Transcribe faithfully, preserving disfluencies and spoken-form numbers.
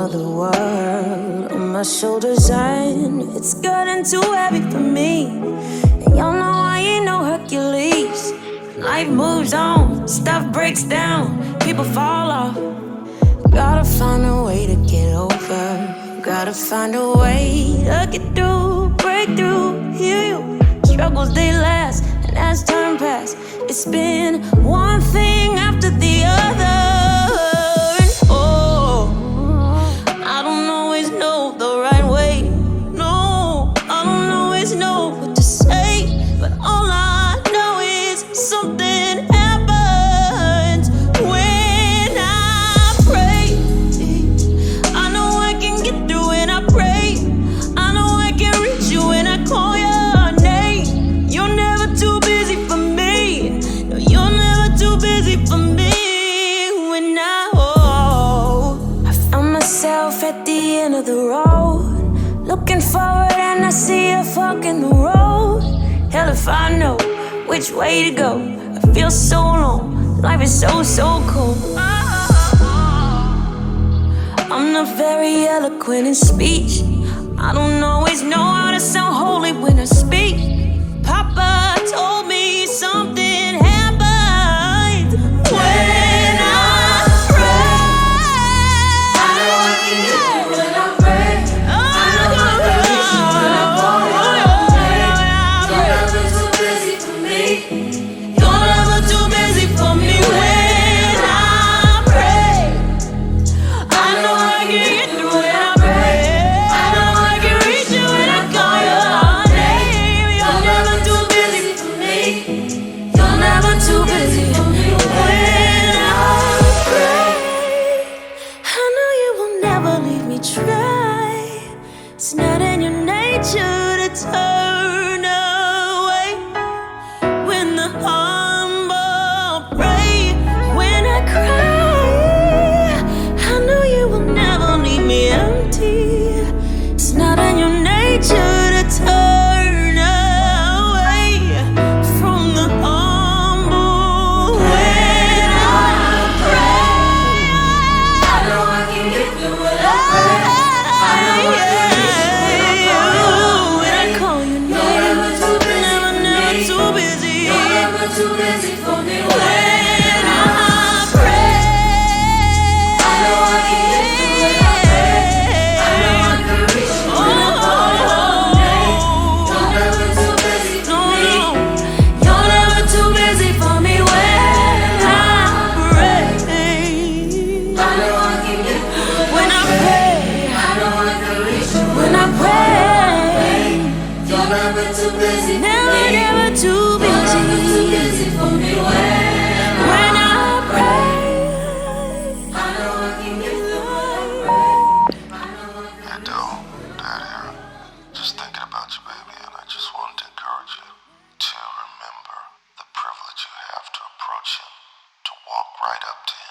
another world on my shoulders, and it's getting too heavy for me. And y'all know I ain't no Hercules. Life moves on, stuff breaks down, people fall off. Gotta find a way to get over. Gotta find a way to get through, break through, heal you. Struggles they last, and as time pass, it's been one thing after the other. And oh, I don't always know the right way. No, I don't always know what to say, but all I know is something happens when I pray. I know I can get through when I pray. I know I can reach you when I call your name. You're never too busy for me. No, you're never too busy for me. When I, oh, I found myself at the end of the road, looking forward and I see a fork in the road. Hell if I know which way to go. I feel so alone, life is so, so cold. I'm not very eloquent in speech. I don't always know how to sound holy when I speak. Papa told me something happens when I pray. I know I can get through when I pray. I know I can reach you when I call your name. You're never too busy for me. You're never too busy for me when I pray. I know I can get through when I pray. I know I can reach you when I call your name. You're never too busy for me. You're never too busy for me when I pray. I know you will never leave me dry. It's not in your nature to turn away. When the humble pray, when I cry, I know you will never leave me empty. It's not in your nature to turn away from the humble. When I pray, I know I can get through when I pray. I know I can reach you when I call when I your call your name. name, You're never too busy never, for never me. too busy. You're never too busy for me when When I I pray. pray, I know I can get through when I pray. I know I can reach you when I call your name. You're never too busy for no, me. no, you're never too busy for me when I pray. I know I can get through When I pray, I know I can reach you when I pray, You're never too busy for never, me. never too You're never too busy. busy for me when When I pray, I know I can get through when I pray. I know I can. Hey, Dell, Dad here. Just thinking about you, baby, and I just wanted to encourage you to remember the privilege you have to approach him, to walk right up to him.